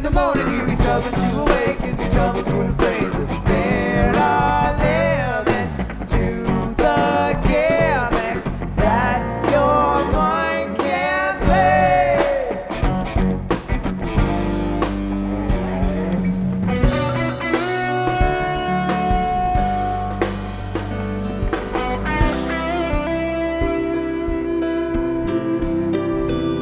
the morning you'd be stubborn to awake as your troubles wouldn't